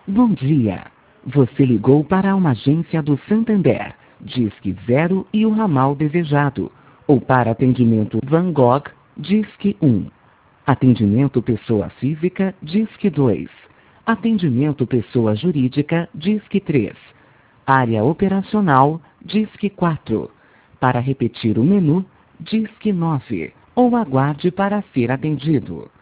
Bom dia. Você ligou para uma agência do Santander, Disque 0 e o ramal desejado. Ou para atendimento Van Gogh, Disque 1. Atendimento pessoa física, Disque 2. Atendimento pessoa jurídica, Disque 3. Área operacional, Disque 4. Para repetir o menu, Disque 9. Ou aguarde para ser atendido.